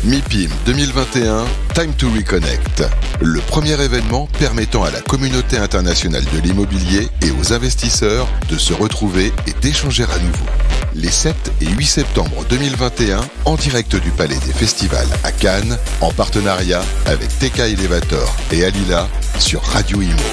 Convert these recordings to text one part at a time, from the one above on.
MIPIM 2021, Time to Reconnect. Le premier événement permettant à la communauté internationale de l'immobilier et aux investisseurs de se retrouver et d'échanger à nouveau. Les 7 et 8 septembre 2021, en direct du Palais des Festivals à Cannes, en partenariat avec TK Elevator et Alila sur Radio Imo.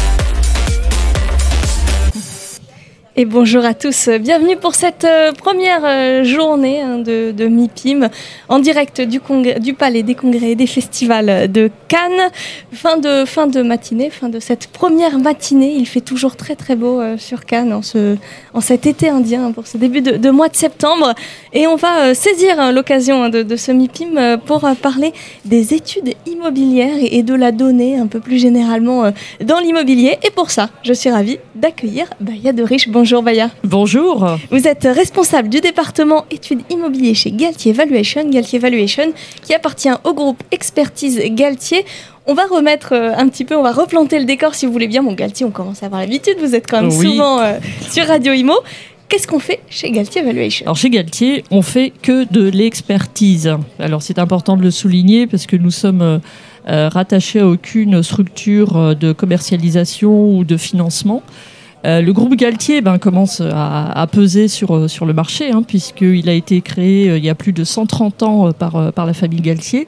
Et bonjour à tous, bienvenue pour cette première journée de MIPIM en direct du Palais des Congrès et des Festivals de Cannes. Fin de matinée, fin de cette première matinée. Il fait toujours très très beau sur Cannes en cet été indien pour ce début de mois de septembre. Et on va saisir l'occasion de ce MIPIM pour parler des études immobilières et de la donnée un peu plus généralement dans l'immobilier. Et pour ça, je suis ravie d'accueillir Baya de Riche. Bonjour Baya. Bonjour. Vous êtes responsable du département études immobiliers chez Galtier Valuation qui appartient au groupe Expertise Galtier. On va remettre on va replanter le décor si vous voulez bien. Bon, Galtier, on commence à avoir l'habitude, vous êtes quand même souvent sur Radio Imo. Qu'est-ce qu'on fait chez Galtier Valuation ? Alors chez Galtier, on fait que de l'expertise. Alors c'est important de le souligner parce que nous sommes rattachés à aucune structure de commercialisation ou de financement. Le groupe Galtier commence à peser sur le marché, puisqu'il a été créé il y a plus de 130 ans par la famille Galtier.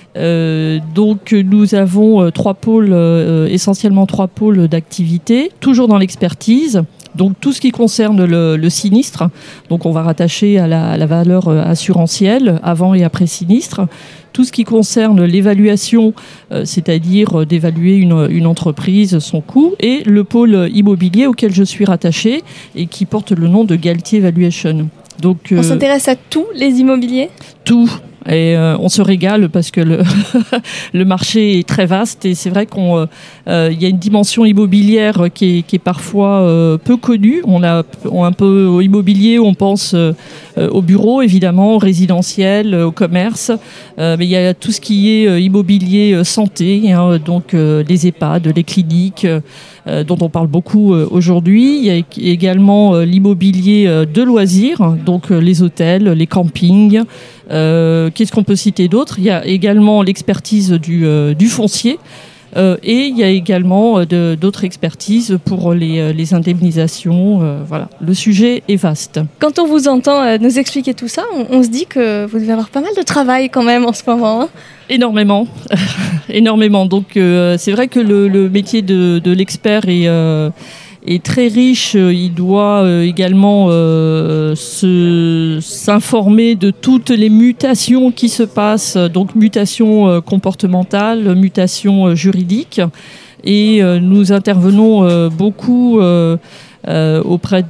Donc nous avons essentiellement trois pôles d'activité, toujours dans l'expertise. Donc tout ce qui concerne le sinistre, donc on va rattacher à la valeur assurantielle avant et après sinistre. Tout ce qui concerne l'évaluation, c'est-à-dire d'évaluer une entreprise, son coût, et le pôle immobilier auquel je suis rattachée et qui porte le nom de Galtier Valuation. Donc, on s'intéresse à tous les immobiliers ? Tout. Et on se régale parce que le marché est très vaste et c'est vrai qu'il y a une dimension immobilière qui est parfois peu connue. On a un peu au immobilier, on pense au bureau évidemment, au résidentiel, au commerce, mais il y a tout ce qui est immobilier santé, donc les EHPAD, les cliniques, dont on parle beaucoup aujourd'hui. Il y a également l'immobilier de loisirs, donc les hôtels, les campings. Qu'est-ce qu'on peut citer d'autre ? Il y a également l'expertise du foncier et il y a également d'autres expertises pour les indemnisations. Voilà, le sujet est vaste. Quand on vous entend nous expliquer tout ça, on se dit que vous devez avoir pas mal de travail quand même en ce moment. Énormément, énormément. Donc c'est vrai que le métier de l'expert est très riche. Il doit également s'informer de toutes les mutations qui se passent, donc mutations comportementales, mutations juridiques. Et nous intervenons beaucoup auprès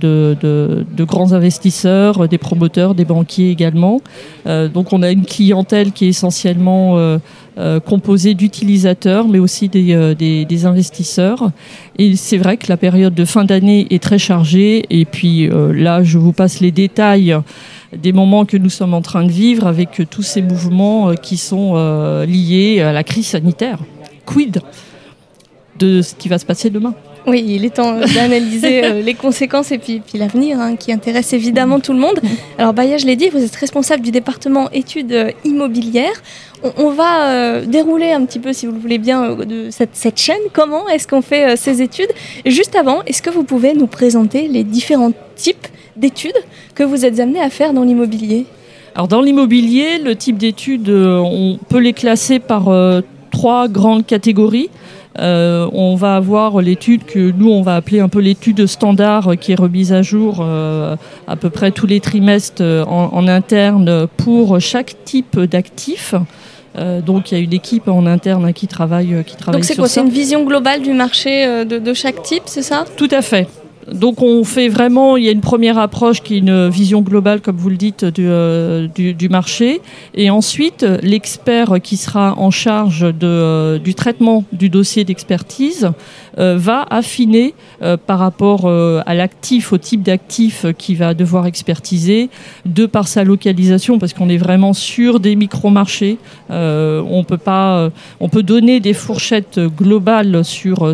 de grands investisseurs, des promoteurs, des banquiers également. Donc on a une clientèle qui est essentiellement composée d'utilisateurs, mais aussi des investisseurs. Et c'est vrai que la période de fin d'année est très chargée. Et puis là, je vous passe les détails des moments que nous sommes en train de vivre avec tous ces mouvements qui sont liés à la crise sanitaire. Quid de ce qui va se passer demain ? Oui, il est temps d'analyser les conséquences et puis l'avenir qui intéresse évidemment tout le monde. Alors Baya, je l'ai dit, vous êtes responsable du département études immobilières. On va dérouler un petit peu, si vous le voulez bien, de cette chaîne. Comment est-ce qu'on fait ces études ? Et juste avant, est-ce que vous pouvez nous présenter les différents types d'études que vous êtes amenés à faire dans l'immobilier ? Alors dans l'immobilier, le type d'études, on peut les classer par trois grandes catégories. On va avoir l'étude que nous on va appeler un peu l'étude standard qui est remise à jour à peu près tous les trimestres en interne pour chaque type d'actif. Donc il y a une équipe en interne qui travaille sur ça. Donc c'est quoi ? C'est une vision globale du marché de chaque type, c'est ça ? Tout à fait. Donc on fait vraiment, il y a une première approche qui est une vision globale, comme vous le dites, du marché. Et ensuite, l'expert qui sera en charge du traitement du dossier d'expertise va affiner par rapport à l'actif, au type d'actif qu'il va devoir expertiser, de par sa localisation, parce qu'on est vraiment sur des micro-marchés. On peut donner des fourchettes globales sur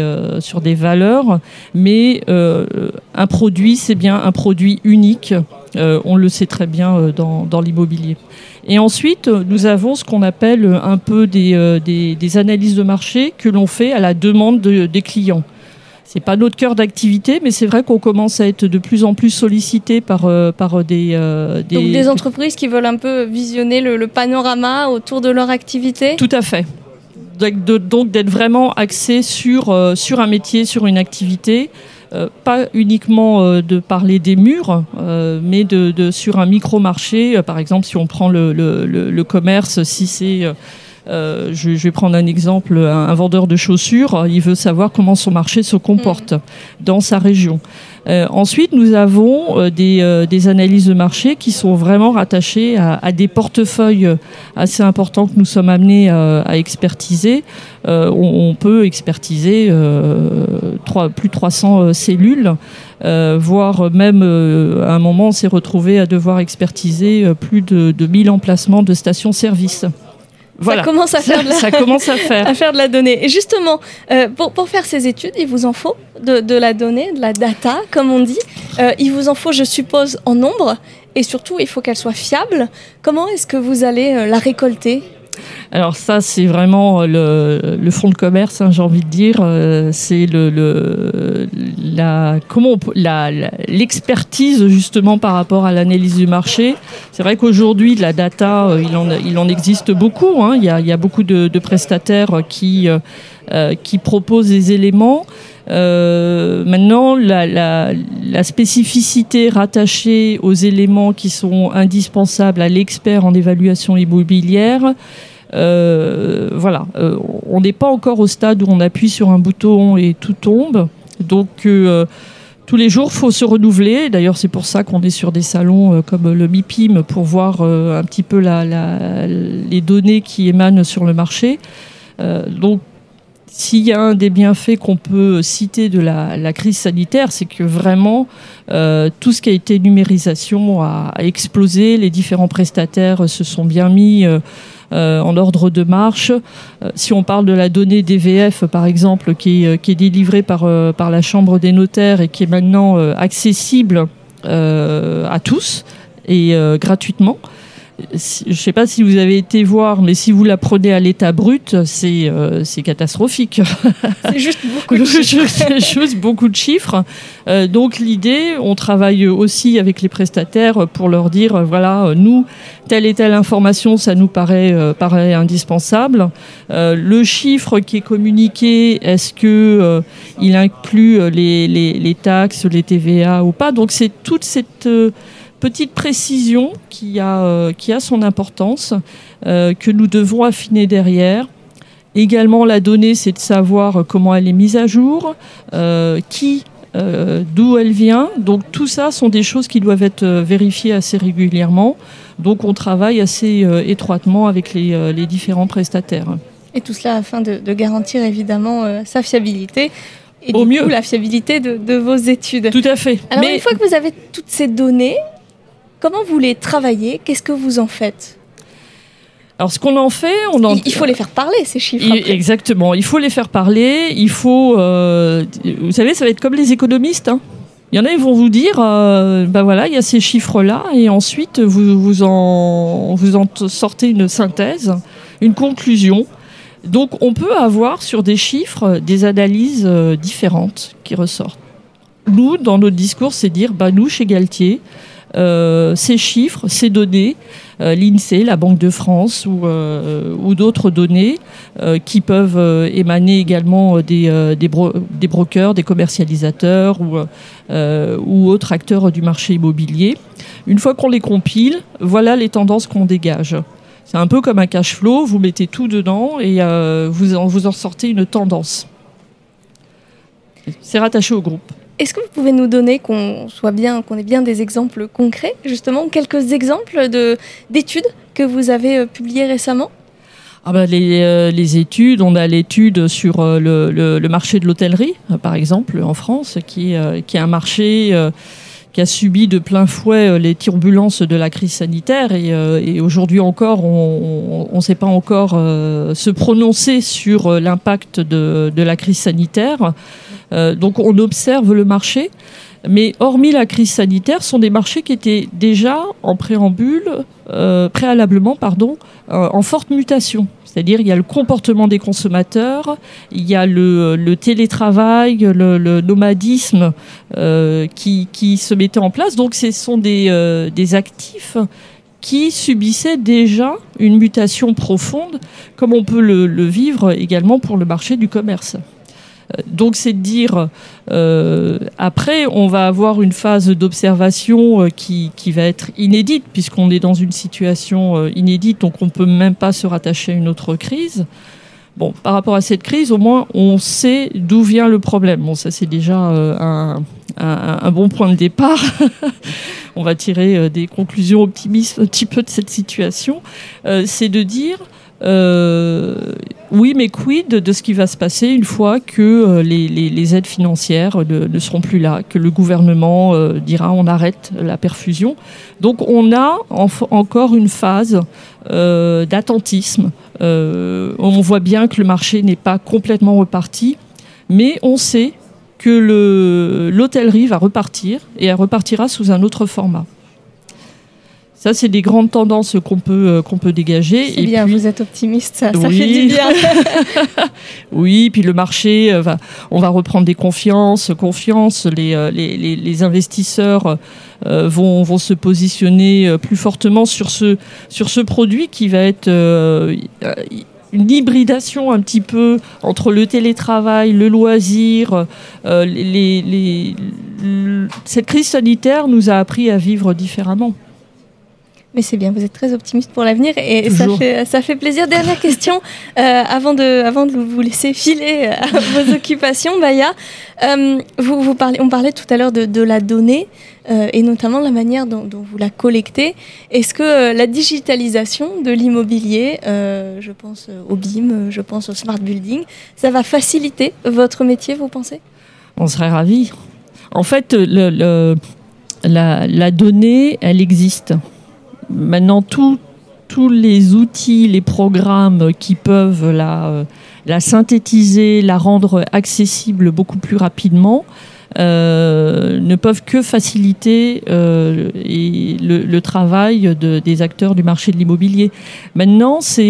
des valeurs, mais un produit, c'est bien un produit unique On le sait très bien dans l'immobilier. Et ensuite, nous avons ce qu'on appelle un peu des analyses de marché que l'on fait à la demande des clients. C'est pas notre cœur d'activité, mais c'est vrai qu'on commence à être de plus en plus sollicité par des Donc des entreprises qui veulent un peu visionner le panorama autour de leur activité. Tout à fait. Donc d'être vraiment axé sur un métier, sur une activité. Pas uniquement de parler des murs, mais sur un micro-marché. Par exemple, si on prend le commerce, si c'est... je vais prendre un exemple, un vendeur de chaussures, il veut savoir comment son marché se comporte dans sa région. Ensuite, nous avons des analyses de marché qui sont vraiment rattachées à des portefeuilles assez importants que nous sommes amenés à expertiser. On peut expertiser plus de 300 cellules, voire même à un moment on s'est retrouvé à devoir expertiser plus de 1000 emplacements de stations-service. Voilà. Ça commence à faire de la donnée. Et justement, pour faire ces études, il vous en faut de la donnée, de la data, comme on dit. Il vous en faut, je suppose, en nombre. Et surtout, il faut qu'elle soit fiable. Comment est-ce que vous allez la récolter ? Alors ça, c'est vraiment le fonds de commerce, j'ai envie de dire. C'est l'expertise justement par rapport à l'analyse du marché. C'est vrai qu'aujourd'hui, de la data, il en existe beaucoup. Il y a beaucoup de prestataires qui proposent des éléments. Maintenant, la spécificité rattachée aux éléments qui sont indispensables à l'expert en évaluation immobilière, on n'est pas encore au stade où on appuie sur un bouton et tout tombe. Donc, tous les jours, il faut se renouveler. D'ailleurs, c'est pour ça qu'on est sur des salons comme le MIPIM pour voir un petit peu les données qui émanent sur le marché. Donc, s'il y a un des bienfaits qu'on peut citer de la crise sanitaire, c'est que vraiment, tout ce qui a été numérisation a explosé. Les différents prestataires se sont bien mis en ordre de marche. Si on parle de la donnée DVF, par exemple, qui est délivrée par la Chambre des notaires et qui est maintenant accessible à tous et gratuitement. Je ne sais pas si vous avez été voir, mais si vous la prenez à l'état brut, c'est catastrophique. C'est juste beaucoup de chiffres. C'est juste beaucoup de chiffres. Donc l'idée, on travaille aussi avec les prestataires pour leur dire, voilà, nous, telle et telle information, ça nous paraît indispensable. Le chiffre qui est communiqué, est-ce que il inclut les taxes, les TVA ou pas? Donc c'est toute cette petite précision qui a son importance, que nous devons affiner derrière. Également, la donnée, c'est de savoir comment elle est mise à jour, d'où elle vient. Donc tout ça sont des choses qui doivent être vérifiées assez régulièrement. Donc on travaille assez étroitement avec les différents prestataires. Et tout cela afin de garantir évidemment sa fiabilité. Et Au du mieux. coup, la fiabilité de vos études. Tout à fait. Alors, une fois que vous avez toutes ces données, comment vous les travaillez? Qu'est-ce que vous en faites? Alors, ce qu'on en fait, il faut les faire parler, ces chiffres. Exactement. Il faut les faire parler. Il faut, vous savez, ça va être comme les économistes. Il y en a, ils vont vous dire, voilà, il y a ces chiffres-là, et ensuite vous en sortez une synthèse, une conclusion. Donc, on peut avoir sur des chiffres des analyses différentes qui ressortent. Nous, dans notre discours, c'est dire, nous, chez Galtier, ces chiffres, ces données, l'INSEE, la Banque de France ou d'autres données qui peuvent émaner également des brokers, des commercialisateurs ou autres acteurs du marché immobilier. Une fois qu'on les compile, voilà les tendances qu'on dégage. C'est un peu comme un cash flow, vous mettez tout dedans et vous en sortez une tendance. C'est rattaché au groupe. Est-ce que vous pouvez nous donner, qu'on ait bien des exemples concrets, justement, quelques exemples d'études que vous avez publiées récemment? Les études, on a l'étude sur le marché de l'hôtellerie, par exemple, en France, qui est un marché qui a subi de plein fouet les turbulences de la crise sanitaire et aujourd'hui encore, on ne sait pas encore se prononcer sur l'impact de la crise sanitaire. Donc on observe le marché. Mais hormis la crise sanitaire, sont des marchés qui étaient déjà en préalablement, en forte mutation. C'est-à-dire, il y a le comportement des consommateurs, il y a le télétravail, le nomadisme qui se mettait en place. Donc, ce sont des actifs qui subissaient déjà une mutation profonde, comme on peut le vivre également pour le marché du commerce. Donc, c'est de dire, après, on va avoir une phase d'observation qui va être inédite, puisqu'on est dans une situation inédite, donc on ne peut même pas se rattacher à une autre crise. Bon, par rapport à cette crise, au moins, on sait d'où vient le problème. Bon, ça, c'est déjà un bon point de départ. On va tirer des conclusions optimistes un petit peu de cette situation. C'est de dire... oui, mais quid de ce qui va se passer une fois que les aides financières ne seront plus là, que le gouvernement dira on arrête la perfusion. Donc on a encore une phase d'attentisme. On voit bien que le marché n'est pas complètement reparti, mais on sait que l'hôtellerie va repartir et elle repartira sous un autre format. Ça, c'est des grandes tendances qu'on peut dégager. C'est bien, vous êtes optimiste, ça fait du bien. Oui, puis le marché, on va reprendre des confiances. Les investisseurs vont se positionner plus fortement sur ce produit qui va être une hybridation un petit peu entre le télétravail, le loisir. Cette crise sanitaire nous a appris à vivre différemment. Mais c'est bien, vous êtes très optimiste pour l'avenir et ça fait plaisir. Dernière question, avant de vous laisser filer à vos occupations, Baya. On parlait tout à l'heure de la donnée et notamment la manière dont vous la collectez. Est-ce que la digitalisation de l'immobilier, je pense au BIM, je pense au smart building, ça va faciliter votre métier, vous pensez ? On serait ravis. En fait, la donnée, elle existe. Maintenant, tous les outils, les programmes qui peuvent la synthétiser, la rendre accessible beaucoup plus rapidement, ne peuvent que faciliter le travail des acteurs du marché de l'immobilier. Maintenant, c'est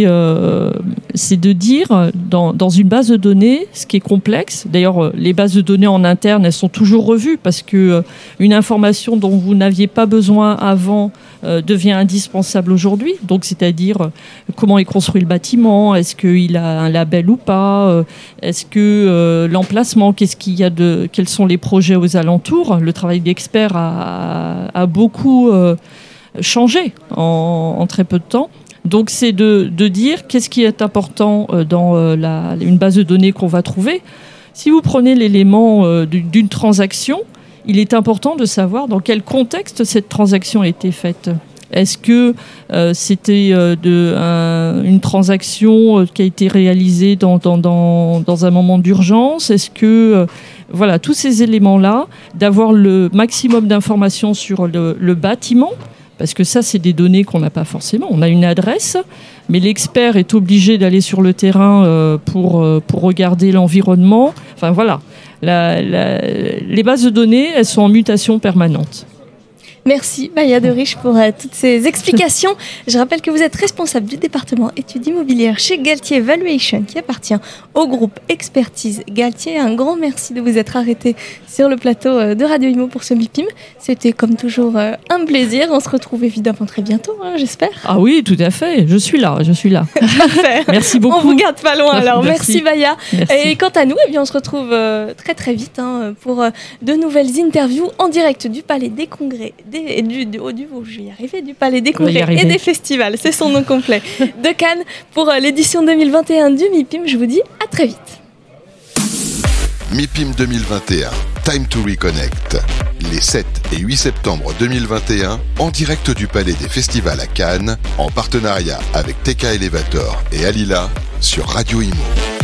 de dire, dans une base de données, ce qui est complexe, d'ailleurs, les bases de données en interne, elles sont toujours revues parce que une information dont vous n'aviez pas besoin avant devient indispensable aujourd'hui. Donc, c'est-à-dire comment est construit le bâtiment, est-ce qu'il a un label ou pas, est-ce que l'emplacement, quels sont les projets aux alentours. Le travail d'expert a beaucoup changé en très peu de temps. Donc, c'est de dire qu'est-ce qui est important dans une base de données qu'on va trouver. Si vous prenez l'élément d'une transaction, il est important de savoir dans quel contexte cette transaction a été faite. Est-ce que c'était une transaction qui a été réalisée dans un moment d'urgence ? Est-ce que, voilà, tous ces éléments-là, d'avoir le maximum d'informations sur le bâtiment, parce que ça, c'est des données qu'on n'a pas forcément. On a une adresse, mais l'expert est obligé d'aller sur le terrain pour regarder l'environnement. Enfin, voilà. Les bases de données, elles sont en mutation permanente. Merci Baya de Riche pour toutes ces explications. Je rappelle que vous êtes responsable du département études immobilières chez Galtier Valuation qui appartient au groupe Expertise Galtier. Un grand merci de vous être arrêté sur le plateau de Radio Imo pour ce MIPIM. C'était comme toujours un plaisir. On se retrouve évidemment très bientôt, j'espère. Ah oui, tout à fait. Je suis là. Parfait. Merci beaucoup. On vous garde pas loin alors. Merci Baya. Merci. Et quant à nous, on se retrouve très très vite pour de nouvelles interviews en direct du Palais des Congrès du Palais des Congrès et des festivals, c'est son nom complet, de Cannes pour l'édition 2021 du MIPIM. Je vous dis à très vite. MIPIM 2021, Time to Reconnect. Les 7 et 8 septembre 2021, en direct du Palais des Festivals à Cannes, en partenariat avec TK Elevator et Alila sur Radio Imo.